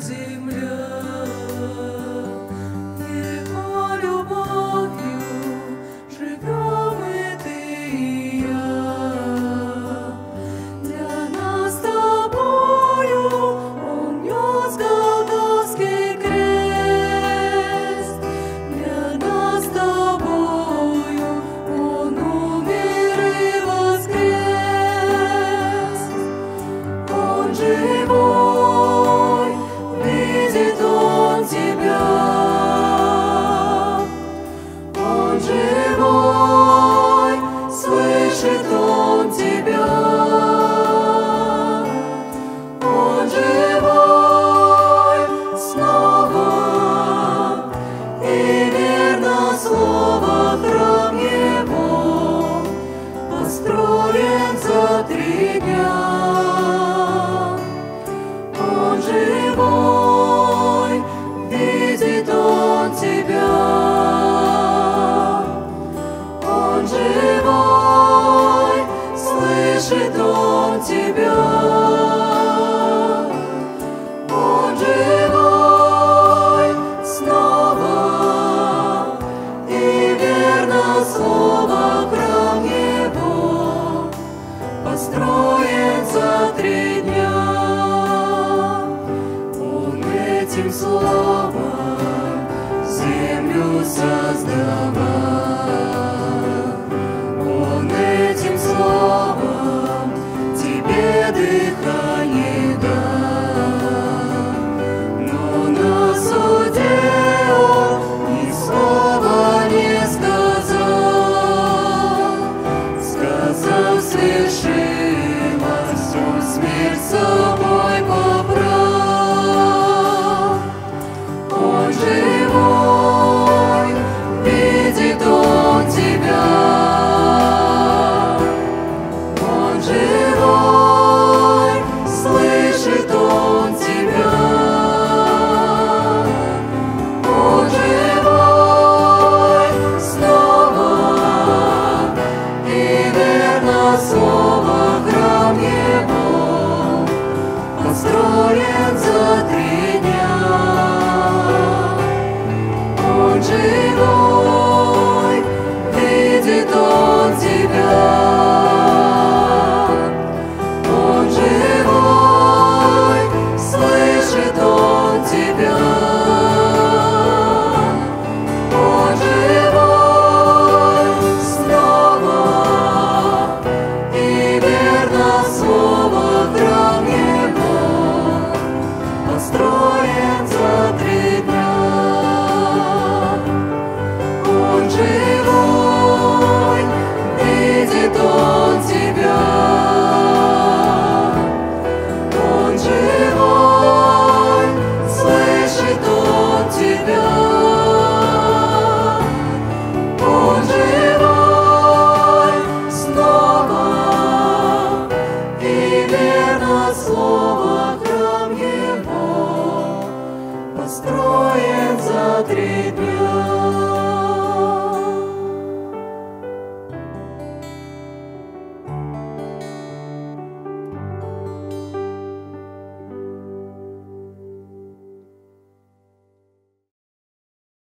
земля. Его любовью живем и ты, и я. Для нас с тобою Он нес Голгофский крест. Для нас с тобою Он умер и воскрес. Он живой, видит Он тебя. Он живой, слышит Он тебя. Он живой снова, и верно слово храм Его построен за 3 дня. Он живой, видит Он тебя. Он живой, слышит Он тебя. Он живой снова, и верно слово храм Его построен за 3 дня. Он этим словом землю создавал. Он этим словом тебе дыхание дал. Но на суде Он ни слова не сказал. Сказав, свершилось, Он смерть собой поправ. Он живой, видит Он тебя. Он живой, слышит Он тебя. Он живой снова, и верно слово храм Его построен за